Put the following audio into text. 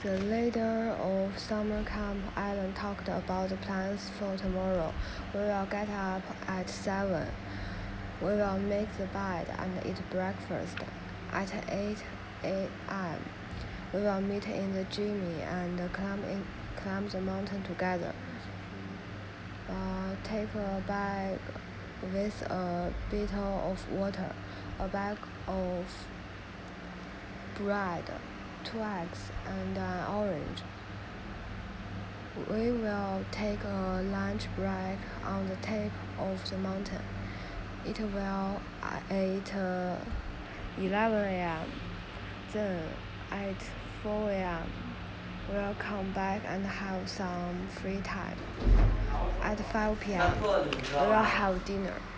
The leader of summer camp, Alan, talked about the plans for tomorrow. We will get up at 7. We will make the bed and eat breakfast. At 8 a.m., we will meet in the gym and climb the mountain together. Take a bag with a bottle of water, a bag of bread, 2 eggs, and an orange. We will take a lunch break on the top of the mountain. It will at 11 a.m. Then at 4 a.m. we'll come back and have some free time. At 5 p.m. we will have dinner.